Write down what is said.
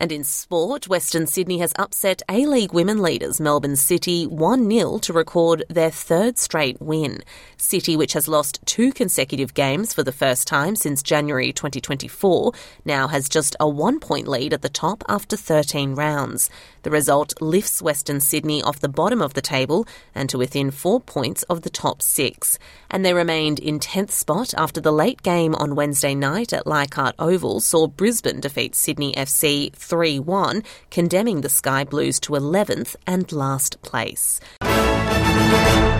And in sport, Western Sydney has upset A-League women leaders Melbourne City 1-0 to record their third straight win. City, which has lost 2 consecutive games for the first time since January 2024, now has just a 1-point lead at the top after 13 rounds. The result lifts Western Sydney off the bottom of the table and to within 4 points of the top 6. And they remained in 10th spot after the late game on Wednesday night at Leichhardt Oval saw Brisbane defeat Sydney FC 3-1, condemning the Sky Blues to 11th and last place.